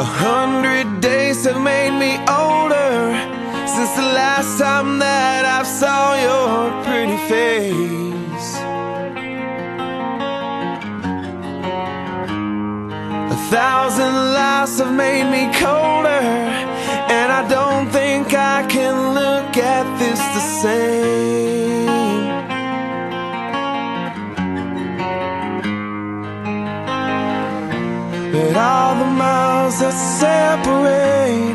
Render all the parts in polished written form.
100 days have made me older since the last time that I saw your pretty face. 1,000 lives have made me colder, and I don't think I can look at this the same. But all the miles that separate,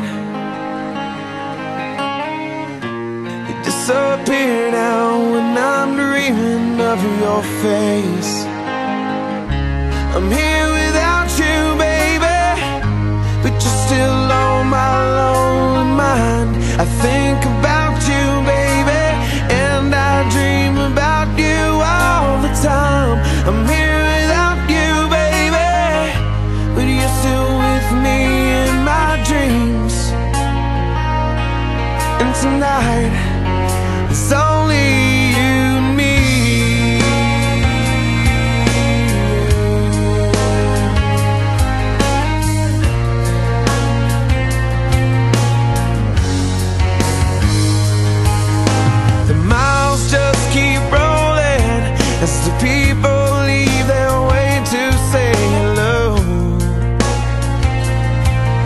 they disappear now when I'm dreaming of your face. I'm here without you, baby, but you're still on my lonely mind. I think about you, baby, and I dream about you all the time. I'm here without you, baby, but you're still with me in my dreams. And tonight, it's all